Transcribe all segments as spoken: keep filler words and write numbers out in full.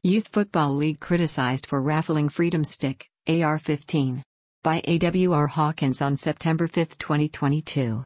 Youth Football League criticized for raffling Freedom Stick, A R fifteen. By A W R Hawkins on September fifth, twenty twenty-two.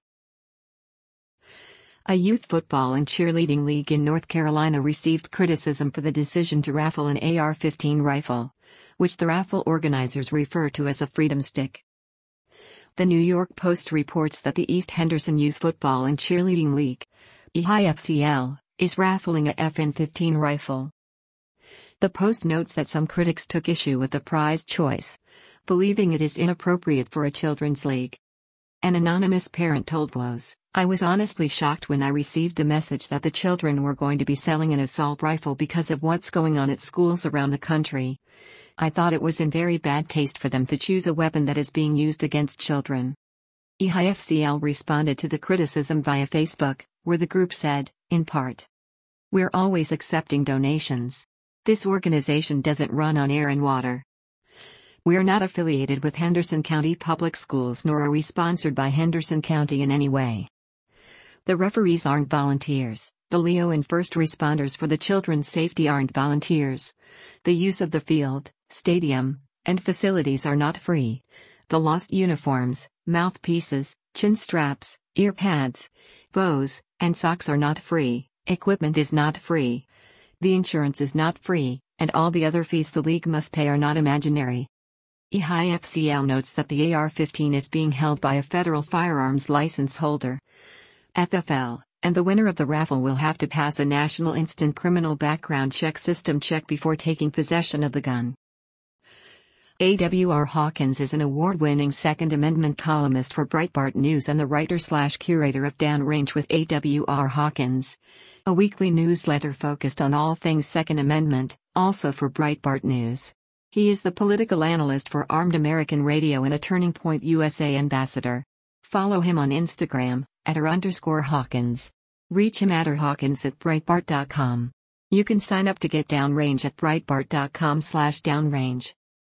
A youth football and cheerleading league in North Carolina received criticism for the decision to raffle an A R fifteen rifle, which the raffle organizers refer to as a Freedom Stick. The New York Post reports that the East Henderson Youth Football and Cheerleading League, E I F C L, is raffling a F N fifteen rifle. The Post notes that some critics took issue with the prize choice, believing it is inappropriate for a children's league. An anonymous parent told W O Z, "I was honestly shocked when I received the message that the children were going to be selling an assault rifle because of what's going on at schools around the country. I thought it was in very bad taste for them to choose a weapon that is being used against children." E I F C L responded to the criticism via Facebook, where the group said, in part, "We're always accepting donations. This organization doesn't run on air and water. We're not affiliated with Henderson County Public Schools, nor are we sponsored by Henderson County in any way. The referees aren't volunteers, the L E O and first responders for the children's safety aren't volunteers. The use of the field, stadium, and facilities are not free. The lost uniforms, mouthpieces, chin straps, ear pads, bows, and socks are not free, equipment is not free. The insurance is not free, and all the other fees the league must pay are not imaginary." E I F C L notes that the A R fifteen is being held by a federal firearms license holder, F F L, and the winner of the raffle will have to pass a national instant criminal background check system check before taking possession of the gun. A W R Hawkins is an award-winning Second Amendment columnist for Breitbart News and the writer-slash-curator of Downrange with A W R Hawkins, a weekly newsletter focused on all things Second Amendment, also for Breitbart News. He is the political analyst for Armed American Radio and a Turning Point U S A ambassador. Follow him on Instagram, at r underscore Hawkins. Reach him at r hawkins at breitbart dot com. You can sign up to get Downrange at breitbart dot com slash downrange.